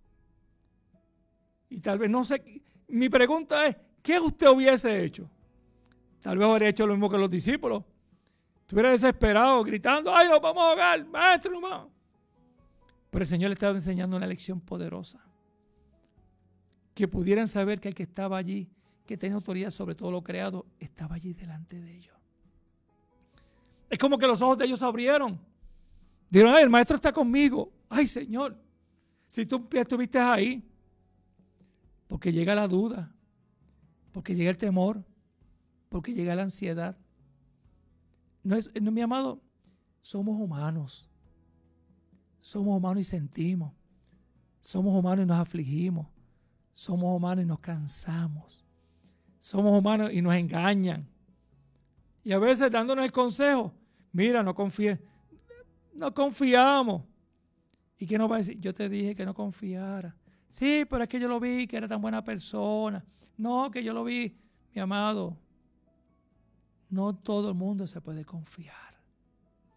Y tal vez, no sé, mi pregunta es, ¿qué usted hubiese hecho? Tal vez habría hecho lo mismo que los discípulos. Estuviera desesperado, gritando, ¡ay, nos vamos a ahogar! ¡Maestro, no más! Pero el Señor le estaba enseñando una lección poderosa. Que pudieran saber que el que estaba allí, que tenía autoridad sobre todo lo creado, estaba allí delante de ellos. Es como que los ojos de ellos se abrieron. Dijeron, ay, el maestro está conmigo. Ay, Señor, si tú estuviste ahí. Porque llega la duda, porque llega el temor, porque llega la ansiedad. No es, no, mi amado, somos humanos. Somos humanos y sentimos. Somos humanos y nos afligimos. Somos humanos y nos cansamos. Somos humanos y nos engañan. Y a veces dándonos el consejo, mira, no confíes. No confiamos. ¿Y qué nos va a decir? Yo te dije que no confiara. Sí, pero es que yo lo vi, que era tan buena persona. No, que yo lo vi, mi amado. No todo el mundo se puede confiar.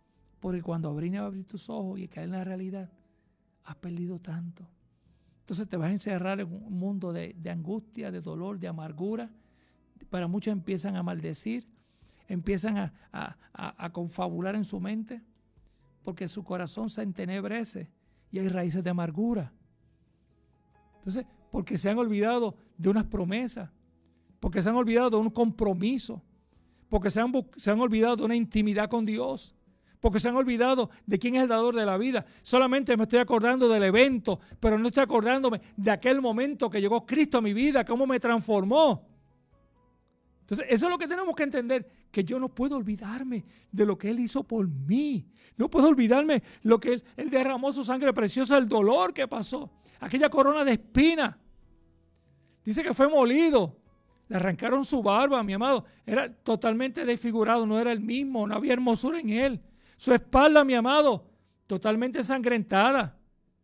Porque cuando abrir, abrir tus ojos y caer en la realidad, has perdido tanto. Entonces te vas a encerrar en un mundo de, de angustia, de dolor, de amargura. Para muchos empiezan a maldecir, empiezan a, a, a, a confabular en su mente, porque su corazón se entenebrece y hay raíces de amargura. Entonces, porque se han olvidado de unas promesas, porque se han olvidado de un compromiso, porque se han, se han olvidado de una intimidad con Dios, porque se han olvidado de quién es el dador de la vida. Solamente me estoy acordando del evento, pero no estoy acordándome de aquel momento que llegó Cristo a mi vida, cómo me transformó. Entonces, eso es lo que tenemos que entender, que yo no puedo olvidarme de lo que Él hizo por mí. No puedo olvidarme lo que Él, Él derramó su sangre preciosa, el dolor que pasó, aquella corona de espinas. Dice que fue molido, le arrancaron su barba, mi amado. Era totalmente desfigurado, no era el mismo, no había hermosura en Él. Su espalda, mi amado, totalmente ensangrentada.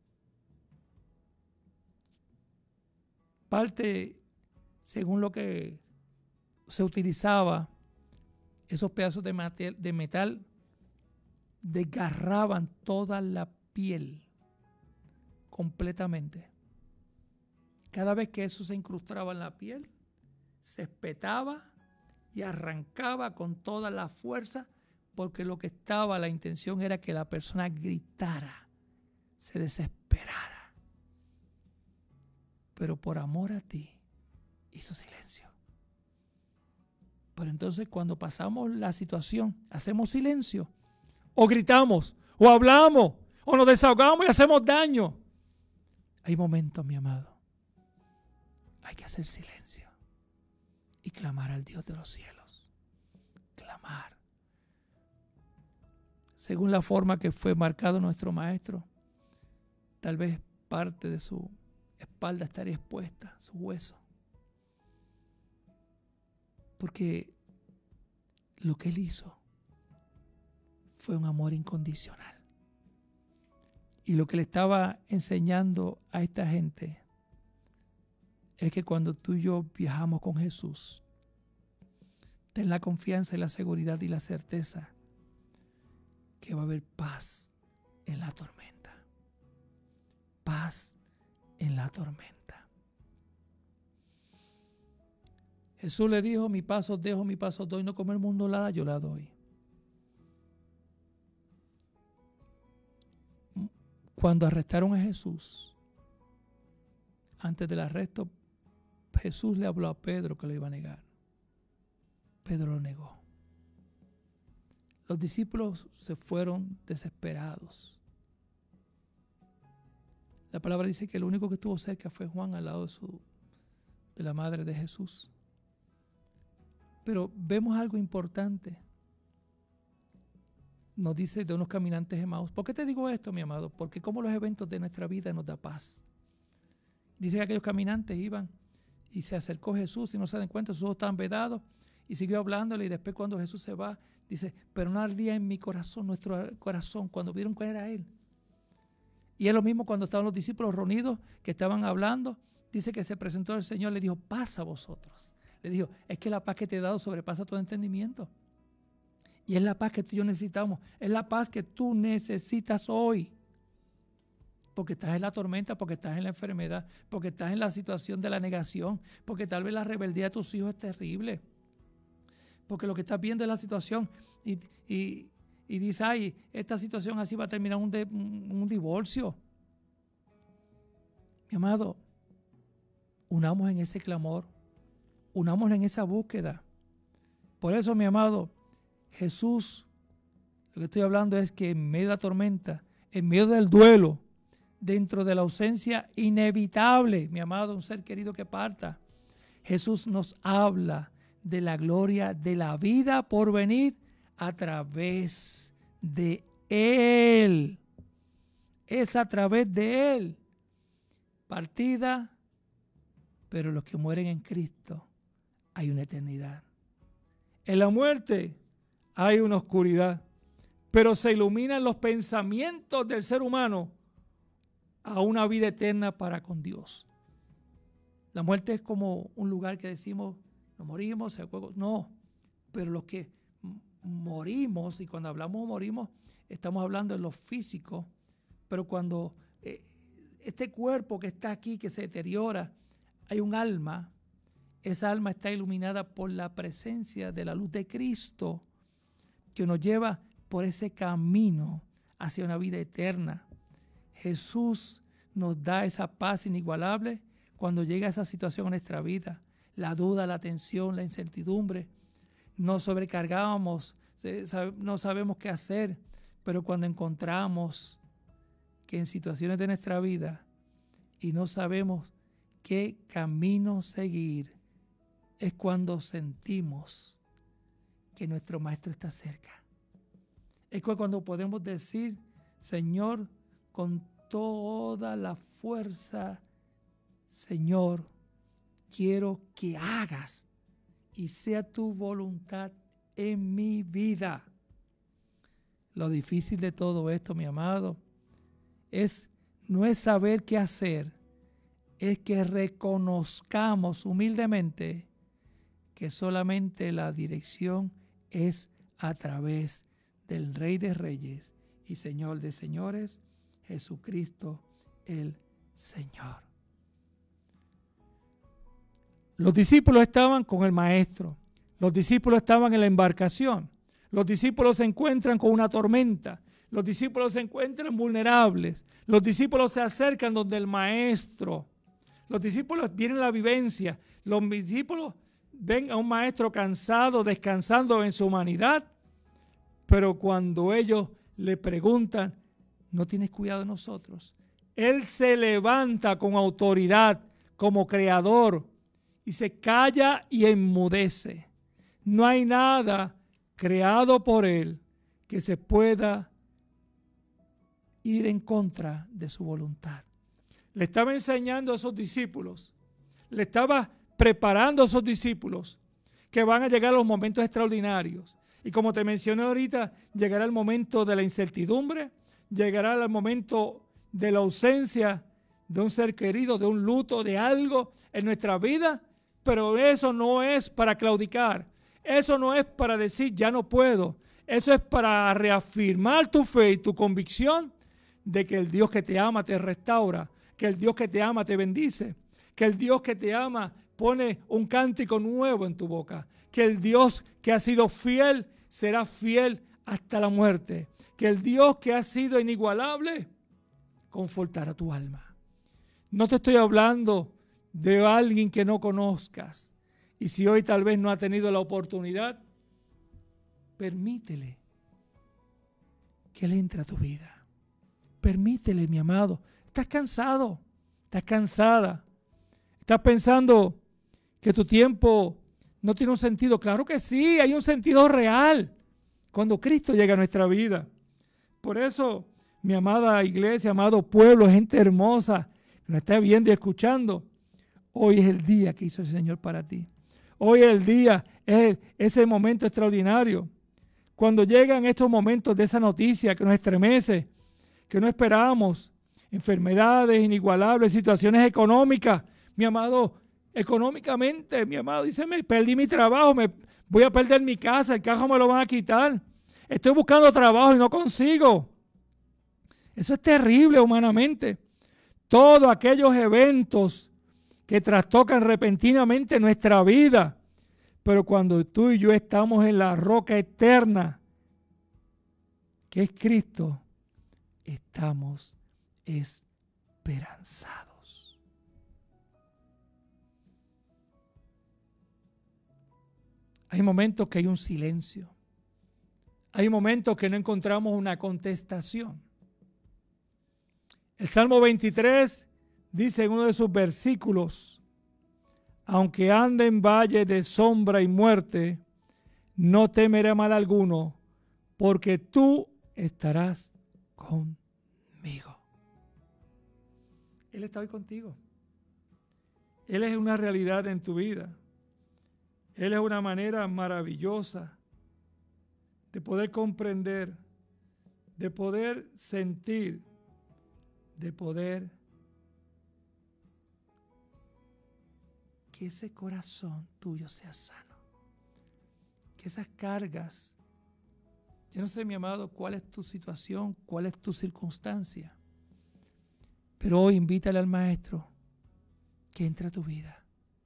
Parte, según lo que se utilizaba, esos pedazos de metal, de metal desgarraban toda la piel completamente. Cada vez que eso se incrustaba en la piel, se espetaba y arrancaba con toda la fuerza, porque lo que estaba, la intención era que la persona gritara, se desesperara. Pero por amor a ti, hizo silencio. Pero entonces cuando pasamos la situación, hacemos silencio, o gritamos, o hablamos, o nos desahogamos y hacemos daño. Hay momentos, mi amado, hay que hacer silencio y clamar al Dios de los cielos. Clamar. Según la forma que fue marcado nuestro maestro, tal vez parte de su espalda estaría expuesta, su hueso. Porque lo que Él hizo fue un amor incondicional. Y lo que le estaba enseñando a esta gente es que cuando tú y yo viajamos con Jesús, ten la confianza y la seguridad y la certeza que va a haber paz en la tormenta. Paz en la tormenta. Jesús le dijo, mi paso dejo, mi paso doy, no como el mundo la da, yo la doy. Cuando arrestaron a Jesús, antes del arresto, Jesús le habló a Pedro que lo iba a negar. Pedro lo negó. Los discípulos se fueron desesperados. La palabra dice que el único que estuvo cerca fue Juan, al lado de, su, de la madre de Jesús. Pero vemos algo importante. Nos dice de unos caminantes de Emaús. ¿Por qué te digo esto, mi amado? Porque como los eventos de nuestra vida nos da paz. Dice que aquellos caminantes iban y se acercó Jesús y no se dan cuenta, sus ojos estaban vedados y siguió hablándole, y después cuando Jesús se va, dice, pero no ardía en mi corazón, nuestro corazón, cuando vieron cuál era Él. Y es lo mismo cuando estaban los discípulos reunidos que estaban hablando, dice que se presentó el Señor, le dijo, paz a vosotros. Le dijo, es que la paz que te he dado sobrepasa todo entendimiento. Y es la paz que tú y yo necesitamos. Es la paz que tú necesitas hoy. Porque estás en la tormenta, porque estás en la enfermedad, porque estás en la situación de la negación, porque tal vez la rebeldía de tus hijos es terrible. Porque lo que estás viendo es la situación y, y, y dices, ay, esta situación así va a terminar un, de, un divorcio. Mi amado, unamos en ese clamor. Unámonos en esa búsqueda. Por eso, mi amado, Jesús, lo que estoy hablando es que en medio de la tormenta, en medio del duelo, dentro de la ausencia inevitable, mi amado, un ser querido que parta, Jesús nos habla de la gloria de la vida por venir a través de Él. Es a través de Él. Partida, pero los que mueren en Cristo, hay una eternidad. En la muerte hay una oscuridad, pero se iluminan los pensamientos del ser humano a una vida eterna para con Dios. La muerte es como un lugar que decimos, nos morimos, se juego. No, pero los que morimos, y cuando hablamos morimos, estamos hablando de lo físico, pero cuando eh, este cuerpo que está aquí, que se deteriora, hay un alma, esa alma está iluminada por la presencia de la luz de Cristo, que nos lleva por ese camino hacia una vida eterna. Jesús nos da esa paz inigualable cuando llega esa situación en nuestra vida, la duda, la tensión, la incertidumbre. Nos sobrecargamos, no sabemos qué hacer, pero cuando encontramos que en situaciones de nuestra vida y no sabemos qué camino seguir, es cuando sentimos que nuestro Maestro está cerca. Es cuando podemos decir, Señor, con toda la fuerza, Señor, quiero que hagas y sea tu voluntad en mi vida. Lo difícil de todo esto, mi amado, es no es saber qué hacer, es que reconozcamos humildemente que solamente la dirección es a través del Rey de Reyes y Señor de Señores, Jesucristo el Señor. Los discípulos estaban con el Maestro, los discípulos estaban en la embarcación, los discípulos se encuentran con una tormenta, los discípulos se encuentran vulnerables, los discípulos se acercan donde el Maestro, los discípulos tienen la vivencia, los discípulos ven a un Maestro cansado, descansando en su humanidad, pero cuando ellos le preguntan, ¿no tienes cuidado de nosotros? Él se levanta con autoridad como creador y se calla y enmudece. No hay nada creado por Él que se pueda ir en contra de su voluntad. Le estaba enseñando a esos discípulos, le estaba preparando a esos discípulos que van a llegar a los momentos extraordinarios. Y como te mencioné ahorita, llegará el momento de la incertidumbre, llegará el momento de la ausencia de un ser querido, de un luto, de algo en nuestra vida, pero eso no es para claudicar, eso no es para decir ya no puedo, eso es para reafirmar tu fe y tu convicción de que el Dios que te ama te restaura, que el Dios que te ama te bendice, que el Dios que te ama pone un cántico nuevo en tu boca, que el Dios que ha sido fiel será fiel hasta la muerte, que el Dios que ha sido inigualable confortará tu alma. No te estoy hablando de alguien que no conozcas, y si hoy tal vez no ha tenido la oportunidad, permítele que Él entre a tu vida. Permítele, mi amado. Estás cansado, estás cansada, estás pensando que tu tiempo no tiene un sentido. Claro que sí, hay un sentido real cuando Cristo llega a nuestra vida. Por eso, mi amada iglesia, amado pueblo, gente hermosa que nos está viendo y escuchando, hoy es el día que hizo el Señor para ti. Hoy es el día, es ese momento extraordinario. Cuando llegan estos momentos de esa noticia que nos estremece, que no esperamos, enfermedades inigualables, situaciones económicas, mi amado, económicamente, mi amado, dice, me perdí mi trabajo, me voy a perder mi casa, el carro me lo van a quitar. Estoy buscando trabajo y no consigo. Eso es terrible humanamente. Todos aquellos eventos que trastocan repentinamente nuestra vida. Pero cuando tú y yo estamos en la roca eterna, que es Cristo, estamos esperanzados. Hay momentos que hay un silencio. Hay momentos que no encontramos una contestación. El Salmo veintitrés dice en uno de sus versículos, aunque ande en valle de sombra y muerte, no temeré mal alguno, porque tú estarás conmigo. Él está hoy contigo. Él es una realidad en tu vida. Él es una manera maravillosa de poder comprender, de poder sentir, de poder que ese corazón tuyo sea sano, que esas cargas Yo no sé, mi amado, cuál es tu situación, cuál es tu circunstancia. Pero hoy invítale al Maestro que entre a tu vida.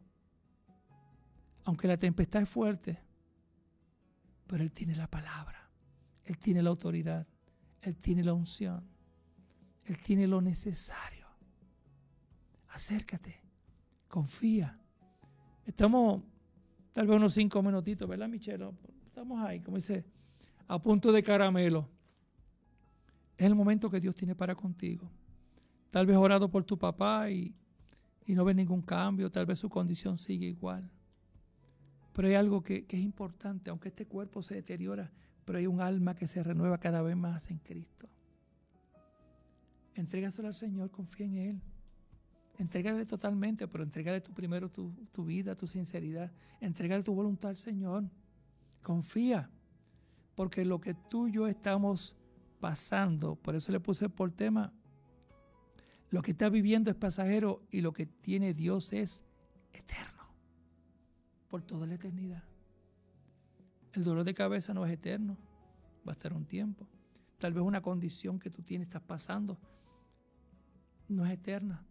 Aunque la tempestad es fuerte, pero Él tiene la palabra, Él tiene la autoridad, Él tiene la unción, Él tiene lo necesario. Acércate, confía. Estamos tal vez unos cinco minutitos, ¿verdad, Michelle? Estamos ahí, como dice, a punto de caramelo. Es el momento que Dios tiene para contigo. Tal vez orado por tu papá y, y no ves ningún cambio, tal vez su condición sigue igual. Pero hay algo que, que es importante, aunque este cuerpo se deteriora, pero hay un alma que se renueva cada vez más en Cristo. Entrégaselo al Señor, confía en Él. Entrégale totalmente, pero entrégale tú primero tu, tu vida, tu sinceridad. Entrégale tu voluntad al Señor. Confía, porque lo que tú y yo estamos pasando, por eso le puse por tema, lo que estás viviendo es pasajero y lo que tiene Dios es eterno, por toda la eternidad. El dolor de cabeza no es eterno, va a estar un tiempo. Tal vez una condición que tú tienes, estás pasando, no es eterna.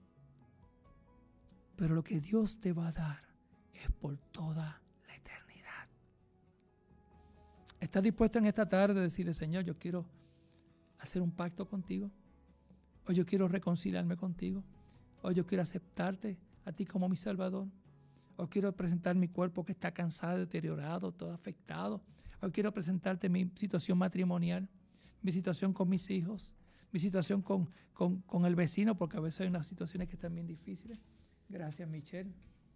Pero lo que Dios te va a dar es por toda la eternidad. ¿Estás dispuesto en esta tarde a decirle, Señor, yo quiero hacer un pacto contigo? ¿O yo quiero reconciliarme contigo? ¿O yo quiero aceptarte a ti como mi Salvador? ¿O quiero presentar mi cuerpo que está cansado, deteriorado, todo afectado? ¿O quiero presentarte mi situación matrimonial, mi situación con mis hijos, mi situación con, con, con el vecino? Porque a veces hay unas situaciones que están bien difíciles. Gracias, Michelle.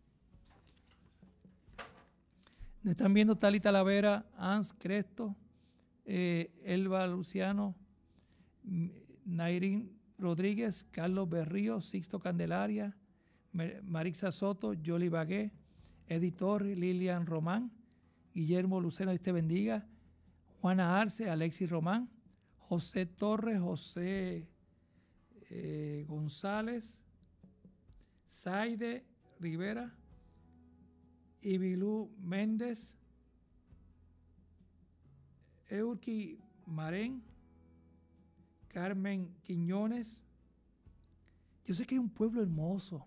Nos están viendo Tali Talavera, Ans Cresto, eh, Elba Luciano, Nairín Rodríguez, Carlos Berrío, Sixto Candelaria, Marixa Soto, Yoli Bagué, Editor, Lilian Román, Guillermo Luceno, Dios te bendiga, Juana Arce, Alexis Román, José Torres, José eh, González, Saide Rivera, Ibilú Méndez, Eurki Marén, Carmen Quiñones. Yo sé que hay un pueblo hermoso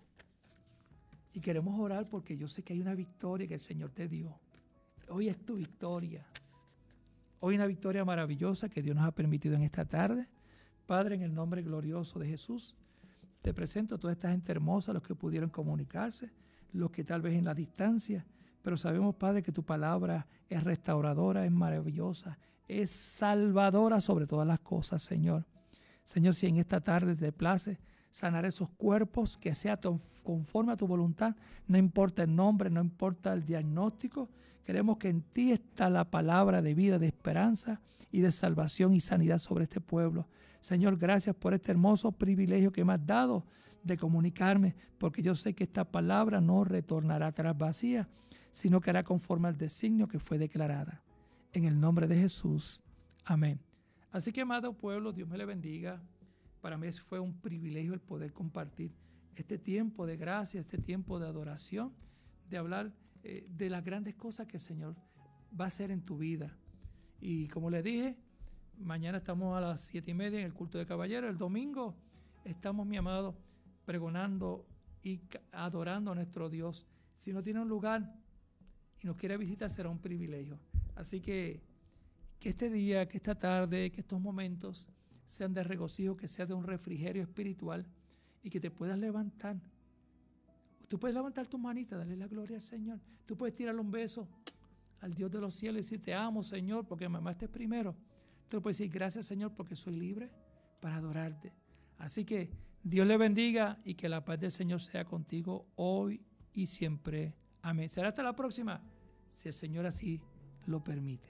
y queremos orar porque yo sé que hay una victoria que el Señor te dio. Hoy es tu victoria. Hoy una victoria maravillosa que Dios nos ha permitido en esta tarde. Padre, en el nombre glorioso de Jesús, te presento a toda esta gente hermosa, los que pudieron comunicarse, los que tal vez en la distancia, pero sabemos, Padre, que tu palabra es restauradora, es maravillosa, es salvadora sobre todas las cosas, Señor. Señor, si en esta tarde te place sanar esos cuerpos, que sea conforme a tu voluntad, no importa el nombre, no importa el diagnóstico, queremos que en ti está la palabra de vida, de esperanza y de salvación y sanidad sobre este pueblo. Señor, gracias por este hermoso privilegio que me has dado de comunicarme, porque yo sé que esta palabra no retornará atrás vacía, sino que hará conforme al designio que fue declarada. En el nombre de Jesús. Amén. Así que, amado pueblo, Dios me le bendiga. Para mí fue un privilegio el poder compartir este tiempo de gracia, este tiempo de adoración, de hablar eh, de las grandes cosas que el Señor va a hacer en tu vida. Y como le dije, mañana estamos a las siete y media en el culto de caballeros. El domingo estamos, mi amado, pregonando y adorando a nuestro Dios. Si no tiene un lugar y nos quiere visitar, será un privilegio. Así que, que este día, que esta tarde, que estos momentos sean de regocijo, que sea de un refrigerio espiritual y que te puedas levantar. Tú puedes levantar tus manitas, darle la gloria al Señor. Tú puedes tirarle un beso al Dios de los cielos y decir, te amo, Señor, porque me amaste primero. Tú puedes decir, gracias, Señor, porque soy libre para adorarte. Así que Dios le bendiga y que la paz del Señor sea contigo hoy y siempre. Amén. Será hasta la próxima, si el Señor así lo permite.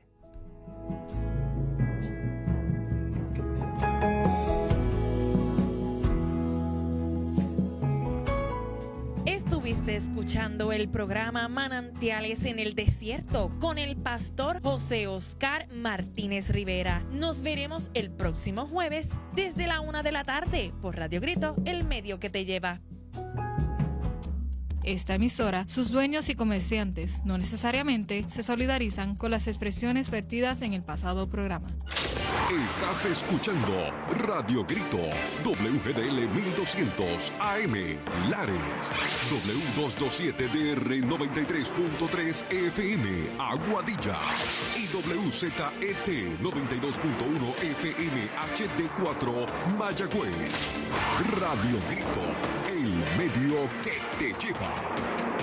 Estuviste escuchando el programa Manantiales en el Desierto con el pastor José Oscar Martínez Rivera. Nos veremos el próximo jueves desde la una de la tarde por Radio Grito, el medio que te lleva. Esta emisora, sus dueños y comerciantes no necesariamente se solidarizan con las expresiones vertidas en el pasado programa. Estás escuchando Radio Grito, W G D L mil doscientos A M, Lares, W doscientos veintisiete D R noventa y tres punto tres F M, Aguadilla, y W Z E T noventa y dos punto uno F M H D cuatro, Mayagüez. Radio Grito, el medio que te lleva.